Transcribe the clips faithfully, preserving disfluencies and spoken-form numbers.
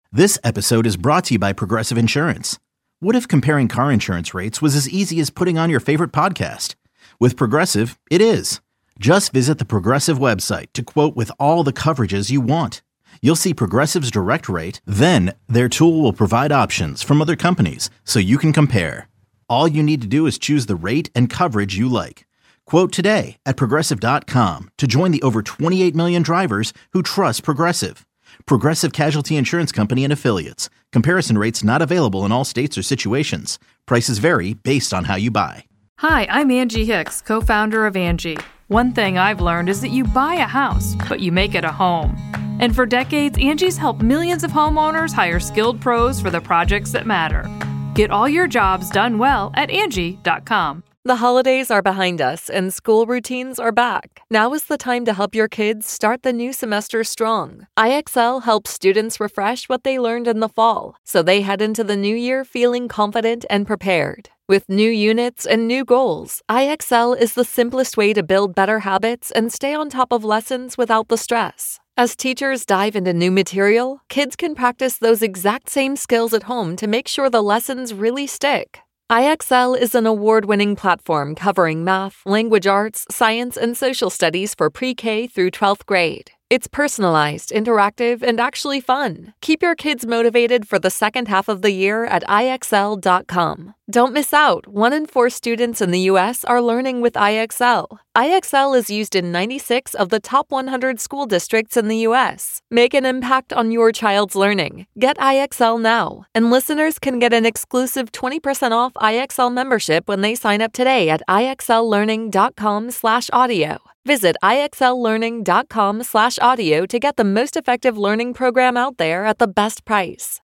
This episode is brought to you by Progressive Insurance. What if comparing car insurance rates was as easy as putting on your favorite podcast? With Progressive, it is. Just visit the Progressive website to quote with all the coverages you want. You'll see Progressive's direct rate, then their tool will provide options from other companies so you can compare. All you need to do is choose the rate and coverage you like. Quote today at Progressive dot com to join the over twenty-eight million drivers who trust Progressive. Progressive Casualty Insurance Company and Affiliates. Comparison rates not available in all states or situations. Prices vary based on how you buy. Hi, I'm Angie Hicks, co-founder of Angie. One thing I've learned is that you buy a house, but you make it a home. And for decades, Angie's helped millions of homeowners hire skilled pros for the projects that matter. Get all your jobs done well at Angie dot com. The holidays are behind us and school routines are back. Now is the time to help your kids start the new semester strong. I X L helps students refresh what they learned in the fall, so they head into the new year feeling confident and prepared. With new units and new goals, I X L is the simplest way to build better habits and stay on top of lessons without the stress. As teachers dive into new material, kids can practice those exact same skills at home to make sure the lessons really stick. I X L is an award-winning platform covering math, language arts, science, and social studies for pre-K through twelfth grade. It's personalized, interactive, and actually fun. Keep your kids motivated for the second half of the year at I X L dot com. Don't miss out. One in four students in the U S are learning with I X L. I X L is used in ninety-six of the top one hundred school districts in the U S. Make an impact on your child's learning. Get I X L now. And listeners can get an exclusive twenty percent off I X L membership when they sign up today at I X L learning dot com slash audio. Visit I X L learning dot com slash audio to get the most effective learning program out there at the best price.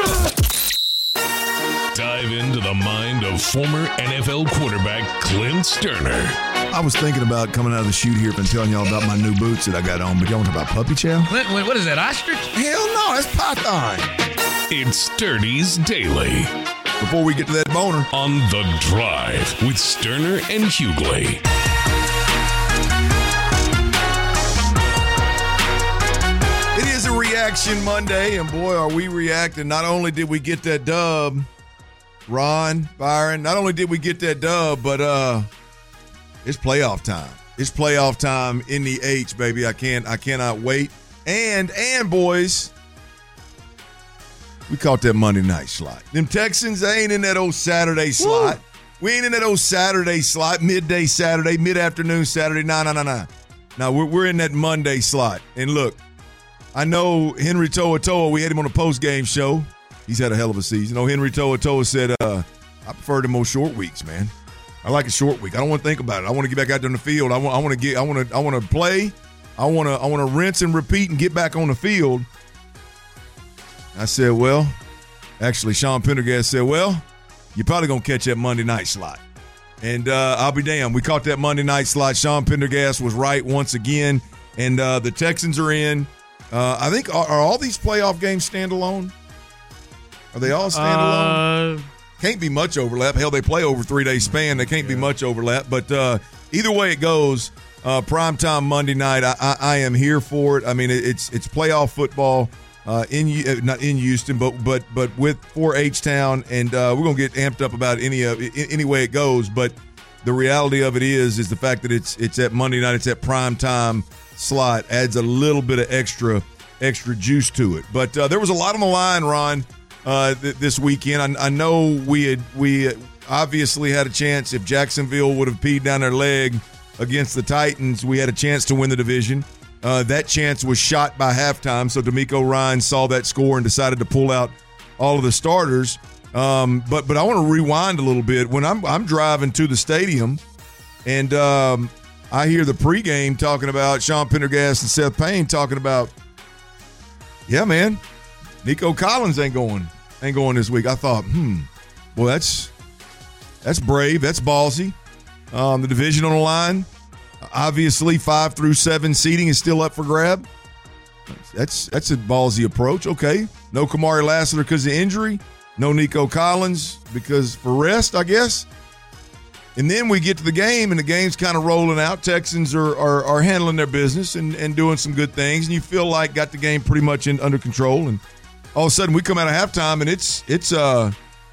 Dive into the mind of former N F L quarterback Clint Stoerner. I was thinking about coming out of the chute here and telling y'all about my new boots that I got on, but y'all want to talk about puppy chow? Clint, wait, what is that, ostrich? Hell no, that's python. It's Sturdy's Daily. Before we get to that boner. On The Drive with Stoerner and Hughley. It is a Reaction Monday, and boy, are we reacting. Not only did we get that dub, Ron, Byron, not only did we get that dub, but uh, it's playoff time. It's playoff time in the H, baby. I can't, I cannot wait. And, and boys, we caught that Monday night slot. Them Texans, they ain't in that old Saturday slot. Woo. We ain't in that old Saturday slot, midday Saturday, mid-afternoon Saturday. No, no, no, no. No, we're, we're in that Monday slot. And look, I know Henry To'oTo'o, we had him on a post-game show. He's had a hell of a season. Oh, Henry To'oTo'o said, uh, I prefer the most short weeks, man. I like a short week. I don't want to think about it. I want to get back out there on the field. I want I want to get I want to I want to play. I want to I want to rinse and repeat and get back on the field. I said, well, actually Sean Pendergast said, well, you're probably going to catch that Monday night slot. And uh, I'll be damned. We caught that Monday night slot. Sean Pendergast was right once again. And uh, the Texans are in. Uh, I think, are, are all these playoff games standalone? Are they all standalone? Uh, can't be much overlap. Hell, they play over three-day span. They can't yeah. be much overlap. But uh, either way it goes, uh, primetime Monday night, I, I, I am here for it. I mean, it, it's it's playoff football uh, in uh, not in Houston, but but but with for H-Town, and uh, we're gonna get amped up about any of any way it goes. But the reality of it is, is the fact that it's it's at Monday night, it's at primetime slot, adds a little bit of extra extra juice to it. But uh, there was a lot on the line, Ron. Uh, th- this weekend, I, I know we had we obviously had a chance. If Jacksonville would have peed down their leg against the Titans, we had a chance to win the division. Uh, that chance was shot by halftime, so DeMeco Ryans saw that score and decided to pull out all of the starters. Um, but but I want to rewind a little bit. When I'm I'm driving to the stadium, and um, I hear the pregame talking about Sean Pendergast and Seth Payne talking about, yeah, man, Nico Collins ain't going, ain't going this week. I thought, hmm, well, that's that's brave, that's ballsy. Um, the division on the line, obviously, five through seven seeding is still up for grab. That's that's a ballsy approach. Okay, no Kamari Lassiter because of injury, no Nico Collins because for rest, I guess. And then we get to the game, and the game's kind of rolling out. Texans are are, are handling their business and, and doing some good things, and you feel like got the game pretty much in, under control. And all of a sudden we come out of halftime and it's it's uh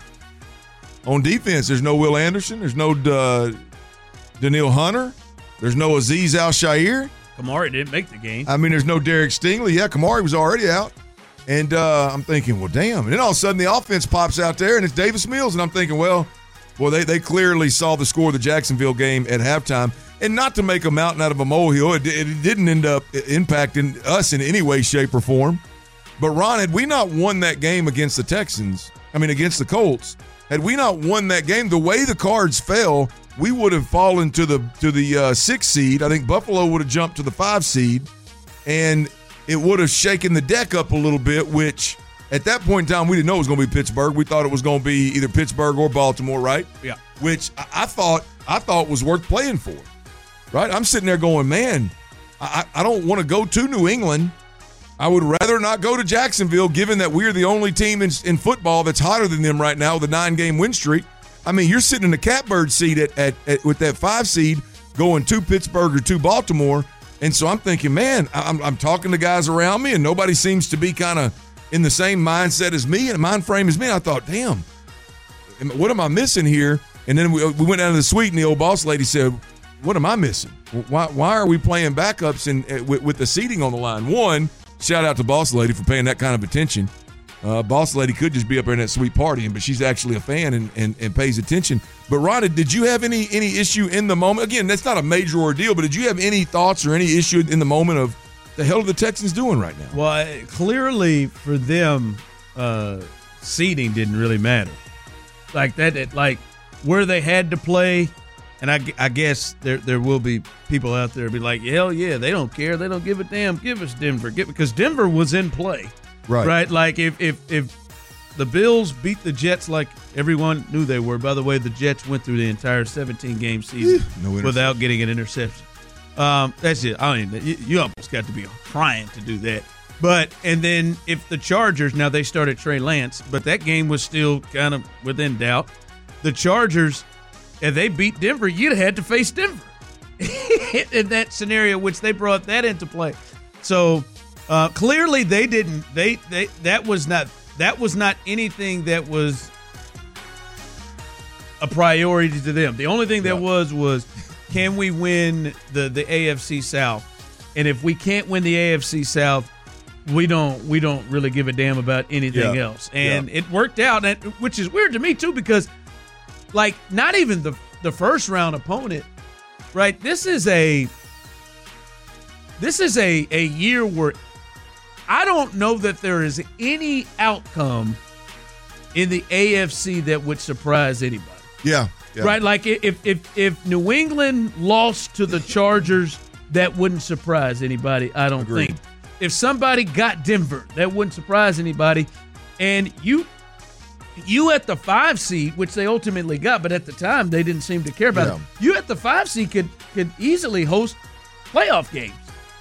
on defense. There's no Will Anderson. There's no uh, Daniil Hunter. There's no Azeez Al-Shaair. Kamari didn't make the game. I mean, there's no Derek Stingley. Yeah, Kamari was already out. And uh, I'm thinking, well, damn. And then all of a sudden the offense pops out there, and it's Davis Mills. And I'm thinking, well, well, they, they clearly saw the score of the Jacksonville game at halftime. And not to make a mountain out of a molehill, it, it didn't end up impacting us in any way, shape, or form. But, Ron, had we not won that game against the Texans, I mean against the Colts, had we not won that game, the way the cards fell, we would have fallen to the to the uh, sixth seed. I think Buffalo would have jumped to the five seed, and it would have shaken the deck up a little bit, which at that point in time, we didn't know it was going to be Pittsburgh. We thought it was going to be either Pittsburgh or Baltimore, right? Yeah. Which I, I thought I thought was worth playing for, right? I'm sitting there going, man, I, I don't want to go to New England. I would rather not go to Jacksonville, given that we're the only team in, in football that's hotter than them right now with a nine-game win streak. I mean, you're sitting in the catbird seat at, at, at with that five seed going to Pittsburgh or to Baltimore. And so I'm thinking, man, I'm, I'm talking to guys around me, and nobody seems to be kind of in the same mindset as me and mind frame as me. And I thought, damn, what am I missing here? And then we, we went down to the suite, and the old boss lady said, what am I missing? Why, why are we playing backups in, with, with the seating on the line? One, shout out to boss lady for paying that kind of attention. Uh, boss lady could just be up there in that suite partying, but she's actually a fan and, and, and pays attention. But, Rhonda, did you have any any issue in the moment? Again, that's not a major ordeal, but did you have any thoughts or any issue in the moment of the hell are the Texans doing right now? Well, clearly for them, uh, seeding didn't really matter. Like that, it, like where they had to play, and I, I guess there there will be people out there be like, hell yeah, they don't care, they don't give a damn. Give us Denver, give because Denver was in play. Right. Right. Like if, if if the Bills beat the Jets like everyone knew they were. By the way, the Jets went through the entire seventeen game season no without getting an interception. Um, that's it. I mean, you, you almost got to be trying to do that. But and then if the Chargers, now they started Trey Lance, but that game was still kind of within doubt. The Chargers, if they beat Denver, you'd have had to face Denver in that scenario, which they brought that into play. So. Uh, clearly, they didn't. They they that was not that was not anything that was a priority to them. The only thing that yeah. was was, can we win the, the A F C South? And if we can't win the A F C South, we don't we don't really give a damn about anything yeah. else. And yeah. it worked out, and, which is weird to me too, because like not even the the first round opponent, right? This is a this is a a year where. I don't know that there is any outcome in the A F C that would surprise anybody. Yeah. yeah. Right? Like if if if New England lost to the Chargers, that wouldn't surprise anybody, I don't Agreed. think. If somebody got Denver, that wouldn't surprise anybody. And you you at the five seed, which they ultimately got, but at the time they didn't seem to care about yeah. it. You at the five seed could could easily host playoff games.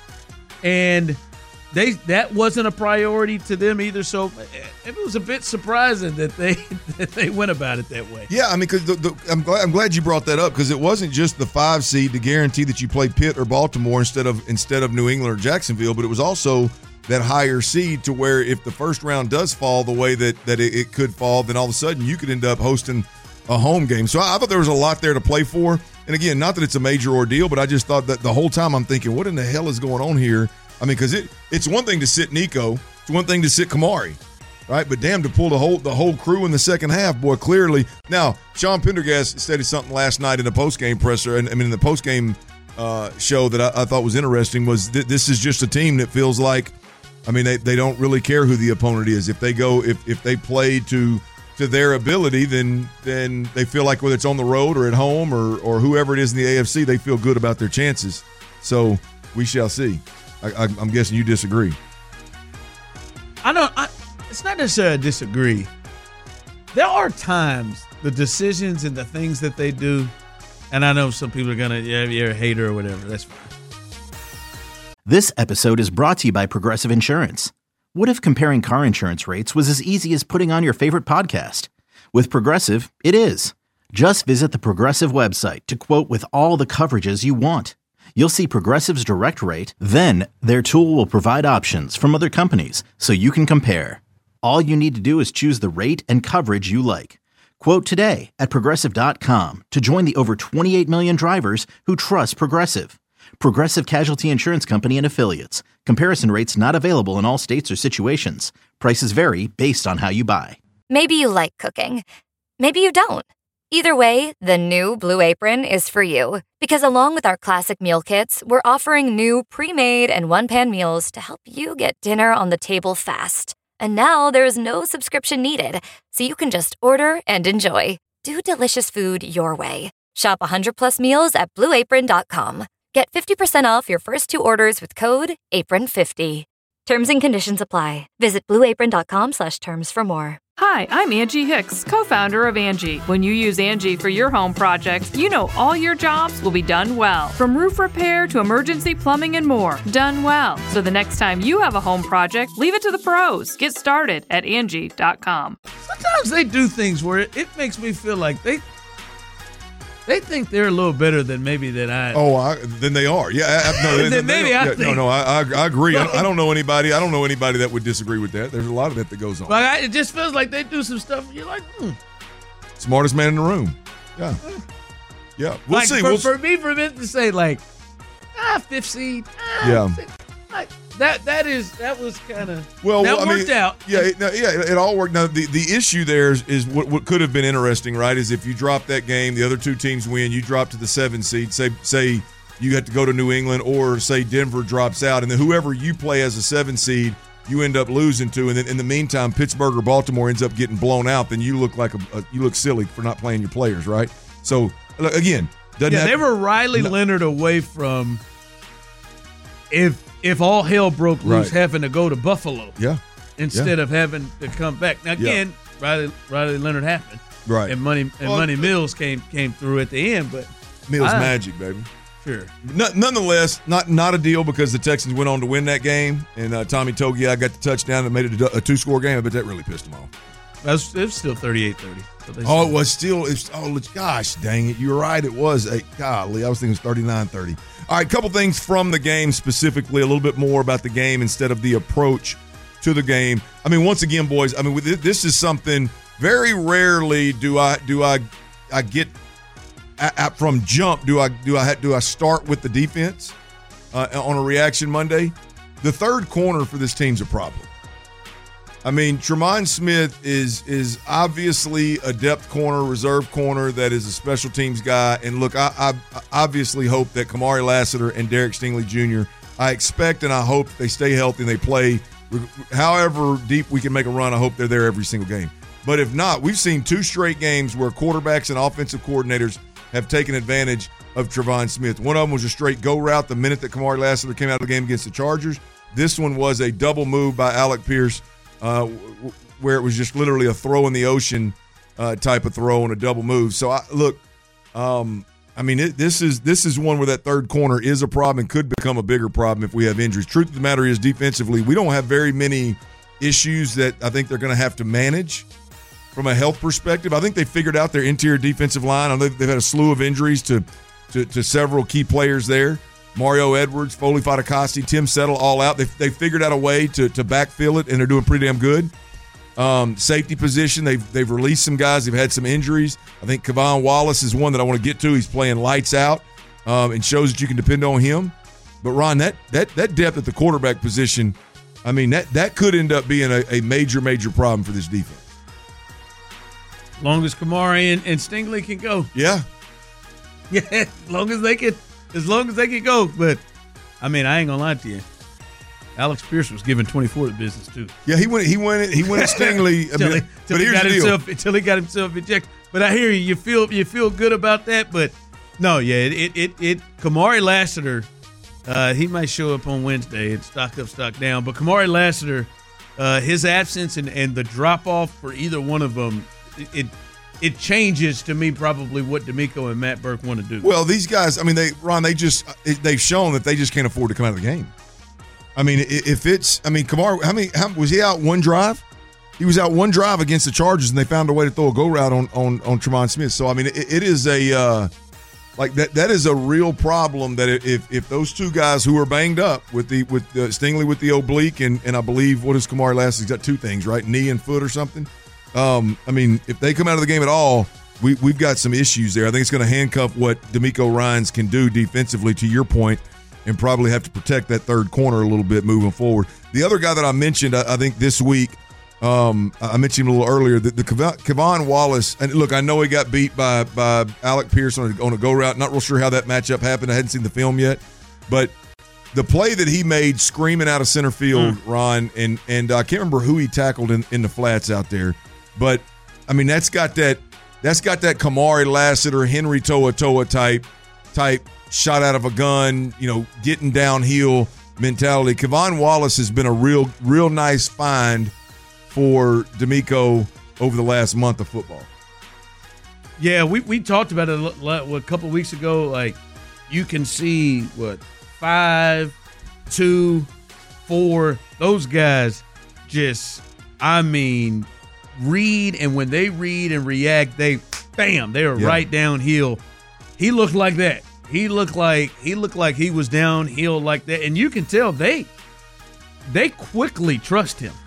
And They that wasn't a priority to them either, so it was a bit surprising that they that they went about it that way. Yeah, I mean, because I'm glad I'm glad you brought that up, because it wasn't just the five seed to guarantee that you play Pitt or Baltimore instead of instead of New England or Jacksonville, but it was also that higher seed to where if the first round does fall the way that that it, it could fall, then all of a sudden you could end up hosting a home game. So I, I thought there was a lot there to play for. And again, not that it's a major ordeal, but I just thought that the whole time I'm thinking, what in the hell is going on here? I mean, because it, it's one thing to sit Nico. It's one thing to sit Kamari, right? But damn, to pull the whole the whole crew in the second half, boy, clearly. Now, Sean Pendergast stated something last night in a postgame presser, and I mean in the postgame uh, show that I, I thought was interesting was th- this is just a team that feels like, I mean, they, they don't really care who the opponent is. If they go, if if they play to to their ability, then then they feel like whether it's on the road or at home or or whoever it is in the A F C, they feel good about their chances. So we shall see. I, I'm guessing you disagree. I don't. I, it's not necessarily I disagree. There are times the decisions and the things that they do, and I know some people are gonna, yeah, you're a hater or whatever. That's fine. This episode is brought to you by Progressive Insurance. What if comparing car insurance rates was as easy as putting on your favorite podcast? With Progressive, it is. Just visit the Progressive website to quote with all the coverages you want. You'll see Progressive's direct rate, then their tool will provide options from other companies so you can compare. All you need to do is choose the rate and coverage you like. Quote today at Progressive dot com to join the over twenty-eight million drivers who trust Progressive. Progressive Casualty Insurance Company and Affiliates. Comparison rates not available in all states or situations. Prices vary based on how you buy. Maybe you like cooking. Maybe you don't. Either way, the new Blue Apron is for you. Because along with our classic meal kits, we're offering new pre-made and one-pan meals to help you get dinner on the table fast. And now there's no subscription needed, so you can just order and enjoy. Do delicious food your way. Shop one hundred plus meals at blue apron dot com. Get fifty percent off your first two orders with code apron fifty. Terms and conditions apply. Visit blue apron dot com slash terms for more. Hi, I'm Angie Hicks, co-founder of Angie. When you use Angie for your home projects, you know all your jobs will be done well. From roof repair to emergency plumbing and more, done well. So the next time you have a home project, leave it to the pros. Get started at Angie dot com. Sometimes they do things where it, it makes me feel like they they think they're a little better than maybe that I. Oh, I, then they are. Yeah, I, no, they, then they maybe I yeah, think. no, no, I, I, I agree. I, I don't know anybody. I don't know anybody that would disagree with that. There's a lot of that that goes on. Like I, it just feels like they do some stuff. And you're like, hmm. Smartest man in the room. Yeah, yeah. We'll like see. For, We'll for me, for them to say like, ah, fifth seed. Ah, Yeah. fifth, like that. That is that was kind of Well, that I worked mean, out. Yeah, it, no, yeah, it all worked. Now the, the issue there is, is what, what could have been interesting, right? Is if you drop that game, the other two teams win, you drop to the seven seed. Say say you have to go to New England, or say Denver drops out, and then whoever you play as a seven seed, you end up losing to, and then in the meantime, Pittsburgh or Baltimore ends up getting blown out. Then you look like a, a you look silly for not playing your players, right? So again, doesn't Yeah, have, they were Riley No. Leonard away from if if all hell broke loose, Right. having to go to Buffalo yeah, instead of having to come back. Now again, Riley Riley Leonard happened, right. and Money and Well, Money Mills came came through at the end, but Mills I- magic, baby. sure. No- Nonetheless, not not a deal because the Texans went on to win that game, and uh, Tommy Togiai got the touchdown and made it a, a two-score game. But that really pissed him off. That was, it was still thirty-eight thirty. So they Oh, still- it was still. It's oh gosh, dang it! You're right. It was a golly. I was thinking it was thirty-nine thirty. All right, couple things from the game specifically. A little bit more about the game instead of the approach to the game. I mean, once again, boys. I mean, with- this is something very rarely do I do I I get I, I, from jump. Do I do I do I start with the defense uh, on a reaction Monday? The third corner for this team's a problem. I mean, Tremont Smith is is obviously a depth corner, reserve corner that is a special teams guy. And look, I, I obviously hope that Kamari Lassiter and Derek Stingley Junior, I expect and I hope they stay healthy and they play. However deep we can make a run, I hope they're there every single game. But if not, we've seen two straight games where quarterbacks and offensive coordinators have taken advantage of Trevon Smith. One of them was a straight go route the minute that Kamari Lassiter came out of the game against the Chargers. This one was a double move by Alec Pierce, uh, w- where it was just literally a throw in the ocean uh, type of throw and a double move. So, I, look, um, I mean, it, this is this is one where that third corner is a problem and could become a bigger problem if we have injuries. Truth of the matter is, defensively, we don't have very many issues that I think they're going to have to manage from a health perspective. I think they figured out their interior defensive line. I know they've had a slew of injuries to to, to several key players there. Mario Edwards, Foley Fatukasi, Tim Settle, all out. They they figured out a way to to backfill it, and they're doing pretty damn good. Um, safety position, they've they've released some guys. They've had some injuries. I think Kevon Wallace is one that I want to get to. He's playing lights out um, and shows that you can depend on him. But Ron, that that that depth at the quarterback position, I mean that that could end up being a, a major major problem for this defense. As long as Kamari and, and Stingley can go. Yeah. Yeah, as long as they can, as long as they can go. But I mean, I ain't gonna lie to you. Alex Pierce was giving twenty-four to business too. Yeah, he went. He went. He went at Stingley. Till he, till but he here's got the deal. himself until he got himself ejected. But I hear you. You feel you feel good about that. But no, yeah, it it it, it Kamari Lassiter, uh, he might show up on Wednesday and stock up, stock down. But Kamari Lassiter, uh, his absence and, and the drop off for either one of them, it, it it changes to me probably what D'Amico and Matt Burke want to do. Well, these guys. I mean, they Ron. They just they've shown that they just can't afford to come out of the game. I mean, if it's, I mean, Kamar, how many, how, was he out one drive? He was out one drive against the Chargers, and they found a way to throw a go route on on on Tremont Smith. So, I mean, it, it is a, uh, Like that, that is a real problem. That if if those two guys who are banged up with the with the, Stingley with the oblique and and I believe what is Kamari last? He's got two things, right? Knee and foot or something. Um, I mean, if they come out of the game at all, we we've got some issues there. I think it's going to handcuff what D'Amico Ryans can do defensively. To your point, and probably have to protect that third corner a little bit moving forward. The other guy that I mentioned, I, I think this week. Um, I mentioned him a little earlier that the Kevon Wallace, and look, I know he got beat by by Alec Pierce on a, on a go route. Not real sure how that matchup happened. I hadn't seen the film yet, but the play that he made screaming out of center field, mm. Ron, and and I can't remember who he tackled in, in the flats out there, but I mean that's got that that's got that Kamari Lassiter, Henry Toa Toa type type shot out of a gun, you know, getting downhill mentality. Kevon Wallace has been a real real nice find for D'Amico over the last month of football. Yeah, we, we talked about it a, a couple of weeks ago. Like, you can see, what, five, two, four, those guys just, I mean, read, and when they read and react, they, bam, they are yeah. right downhill. He looked like that. He looked like he looked like he was downhill like that. And you can tell they they quickly trust him.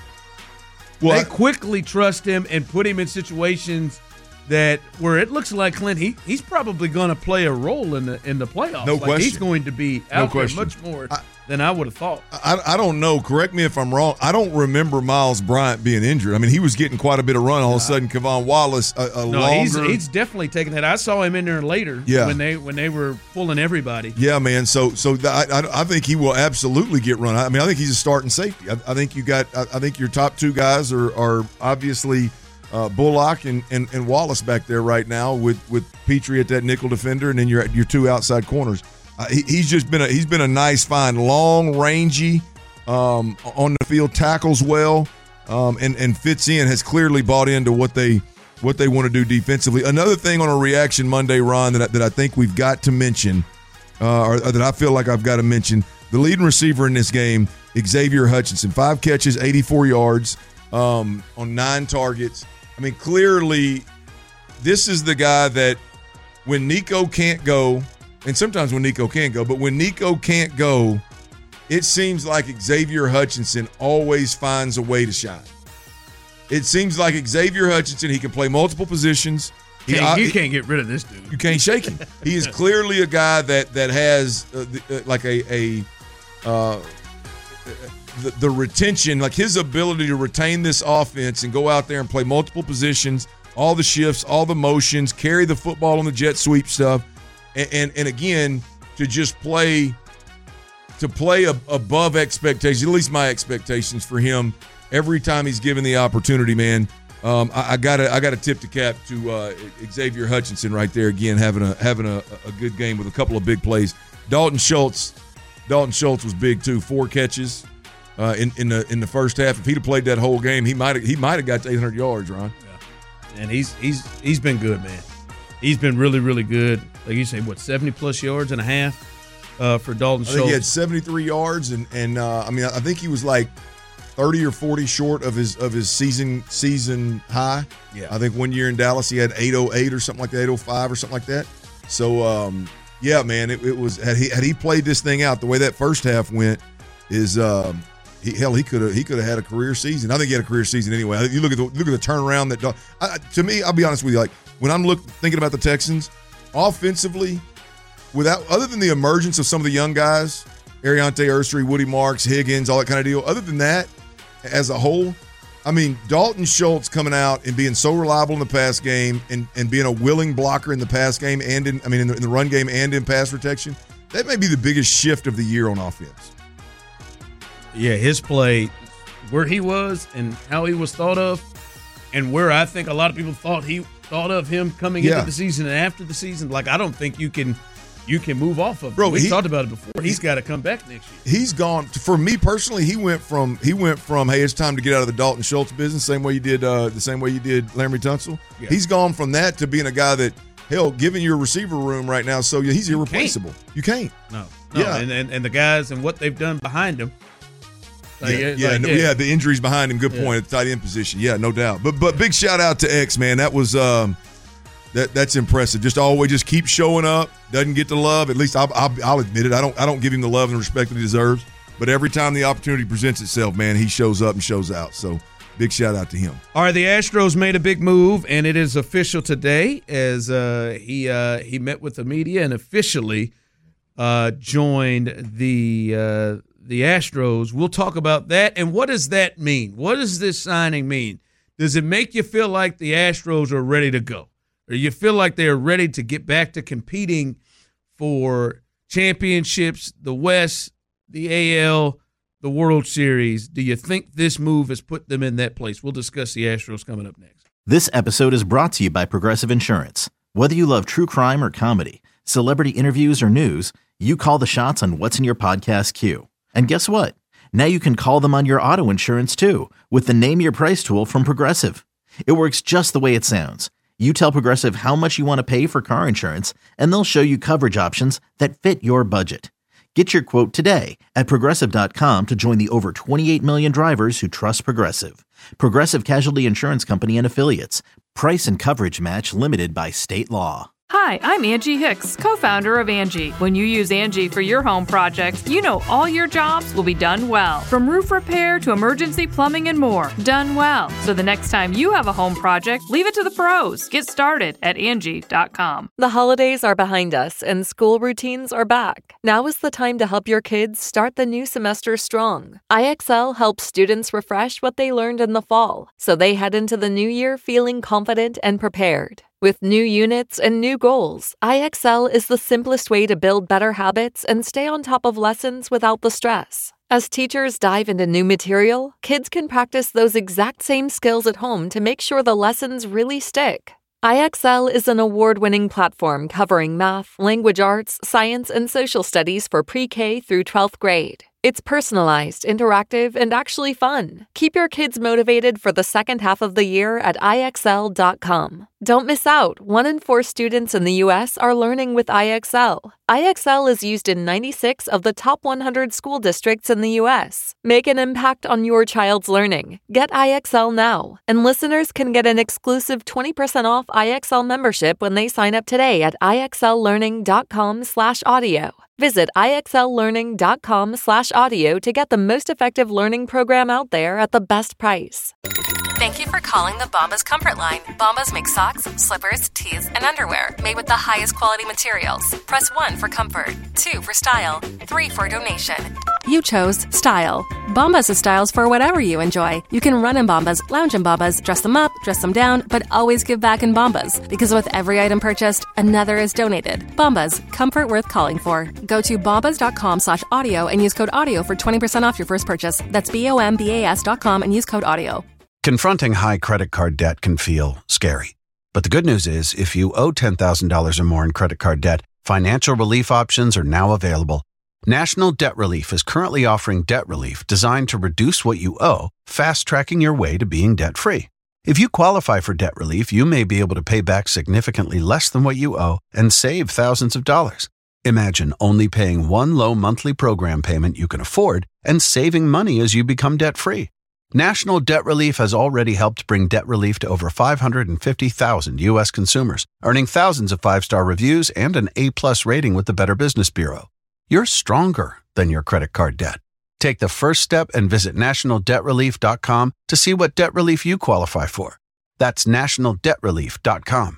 Well, they quickly trust him and put him in situations that where it looks like Clint, he he's probably going to play a role in the in the playoffs. No like question. He's going to be out no there much more I, than I would have thought. I, I don't know. Correct me if I'm wrong. I don't remember Miles Bryant being injured. I mean, he was getting quite a bit of run. All of a sudden, Kevon Wallace, a, a no, longer. he's, he's definitely taking that. I saw him in there later yeah. when they when they were pulling everybody. Yeah, man. So so the, I I think he will absolutely get run. I mean, I think he's a starting safety. I, I think you got. I, I think your top two guys are are obviously. Uh, Bullock and, and, and Wallace back there right now with, with Petrie at that nickel defender, and then your your two outside corners. Uh, he, he's just been a he's been a nice find, long, rangy, um, on the field, tackles well, um, and and fits in. Has clearly bought into what they what they want to do defensively. Another thing on a reaction Monday, Ron, that I, that I think we've got to mention, uh, or, or that I feel like I've got to mention, the leading receiver in this game, Xavier Hutchinson, five catches, eighty-four yards, um, on nine targets. I mean, clearly, this is the guy that when Nico can't go, and sometimes when Nico can't go, but when Nico can't go, it seems like Xavier Hutchinson always finds a way to shine. It seems like Xavier Hutchinson, he can play multiple positions. He, can't, you can't get rid of this dude. You can't shake him. He is clearly a guy that that has uh, the, uh, like a a uh, The, the retention, like his ability to retain this offense and go out there and play multiple positions, all the shifts, all the motions, carry the football on the jet sweep stuff, and and, and again to just play to play a, above expectations, at least my expectations for him every time he's given the opportunity. Man, um, I, I gotta I gotta tip the cap to uh, Xavier Hutchinson right there again, having a having a, a good game with a couple of big plays. Dalton Schultz, Dalton Schultz was big too, four catches. Uh, in in the in the first half, if he'd have played that whole game, he might he might have got to eight hundred yards, Ron. Yeah. And he's he's he's been good, man. He's been really really good. Like you say, what seventy plus yards and a half uh, for Dalton Schultz. I think he had seventy-three yards, and and uh, I mean I think he was like thirty or forty short of his of his season season high. Yeah, I think one year in Dallas he had eight oh eight or something like that, eight oh five or something like that. So um, yeah, man, it, it was had he had he played this thing out the way that first half went is. Um, He, hell, he could have he could have had a career season. I think he had a career season anyway. You look at the look at the turnaround that I, to me. I'll be honest with you. Like when I'm look thinking about the Texans offensively, without other than the emergence of some of the young guys, Ariante Ursery, Woody Marks, Higgins, all that kind of deal. Other than that, as a whole, I mean Dalton Schultz coming out and being so reliable in the pass game and, and being a willing blocker in the pass game and in I mean in the, in the run game and in pass protection. That may be the biggest shift of the year on offense. Yeah, his play, where he was and how he was thought of, and where I think a lot of people thought he thought of him coming yeah. into the season and after the season. Like I don't think you can you can move off of. Bro, we he, talked about it before. He's got to come back next year. He's gone. For me personally, he went from he went from hey, it's time to get out of the Dalton Schultz business, same way you did uh, the same way you did Laremy Tunsil. Yeah. He's gone from that to being a guy that hell, given your receiver room right now, so he's irreplaceable. You can't. You can't. No, no. Yeah, and, and and the guys and what they've done behind him. Like, yeah, yeah, like, no, yeah, yeah, the injuries behind him. Good point yeah. at the tight end position. Yeah, no doubt. But but big shout out to X, man. That was um, that that's impressive. Just always just keep showing up. Doesn't get the love. At least I'll, I'll, I'll admit it. I don't I don't give him the love and respect that he deserves. But every time the opportunity presents itself, man, he shows up and shows out. So big shout out to him. All right, the Astros made a big move, and it is official today as uh, he uh, he met with the media and officially uh, joined the uh, the Astros. We'll talk about that. And what does that mean? What does this signing mean? Does it make you feel like the Astros are ready to go? Or you feel like they're ready to get back to competing for championships, the West, the A L, the World Series? Do you think this move has put them in that place? We'll discuss the Astros coming up next. This episode is brought to you by Progressive Insurance. Whether you love true crime or comedy, celebrity interviews or news, you call the shots on what's in your podcast queue. And guess what? Now you can call them on your auto insurance too with the Name Your Price tool from Progressive. It works just the way it sounds. You tell Progressive how much you want to pay for car insurance, and they'll show you coverage options that fit your budget. Get your quote today at Progressive dot com to join the over twenty-eight million drivers who trust Progressive. Progressive Casualty Insurance Company and Affiliates. Price and coverage match limited by state law. Hi, I'm Angie Hicks, co-founder of Angie. When you use Angie for your home projects, you know all your jobs will be done well. From roof repair to emergency plumbing and more, done well. So the next time you have a home project, leave it to the pros. Get started at Angie dot com. The holidays are behind us and school routines are back. Now is the time to help your kids start the new semester strong. I X L helps students refresh what they learned in the fall, so they head into the new year feeling confident and prepared. With new units and new goals, I X L is the simplest way to build better habits and stay on top of lessons without the stress. As teachers dive into new material, kids can practice those exact same skills at home to make sure the lessons really stick. I X L is an award-winning platform covering math, language arts, science, and social studies for pre-K through twelfth grade. It's personalized, interactive, and actually fun. Keep your kids motivated for the second half of the year at I X L dot com. Don't miss out. One in four students in the U S are learning with I X L. I X L is used in ninety-six of the top one hundred school districts in the U S. Make an impact on your child's learning. Get I X L now. And listeners can get an exclusive twenty percent off I X L membership when they sign up today at I X L learning dot com slash audio. Visit I X L learning dot com slash audio to get the most effective learning program out there at the best price. Thank you for calling the Bombas Comfort Line. Bombas make socks, slippers, tees, and underwear made with the highest quality materials. Press one for comfort, two for style, three for donation. You chose style. Bombas has styles for whatever you enjoy. You can run in Bombas, lounge in Bombas, dress them up, dress them down, but always give back in Bombas. Because with every item purchased, another is donated. Bombas, comfort worth calling for. Go to bombas dot com slash audio and use code audio for twenty percent off your first purchase. That's B O M B A S dot com and use code audio. Confronting high credit card debt can feel scary. But the good news is, if you owe ten thousand dollars or more in credit card debt, financial relief options are now available. National Debt Relief is currently offering debt relief designed to reduce what you owe, fast-tracking your way to being debt-free. If you qualify for debt relief, you may be able to pay back significantly less than what you owe and save thousands of dollars. Imagine only paying one low monthly program payment you can afford and saving money as you become debt-free. National Debt Relief has already helped bring debt relief to over five hundred fifty thousand U S consumers, earning thousands of five-star reviews and an A-plus rating with the Better Business Bureau. You're stronger than your credit card debt. Take the first step and visit national debt relief dot com to see what debt relief you qualify for. That's national debt relief dot com.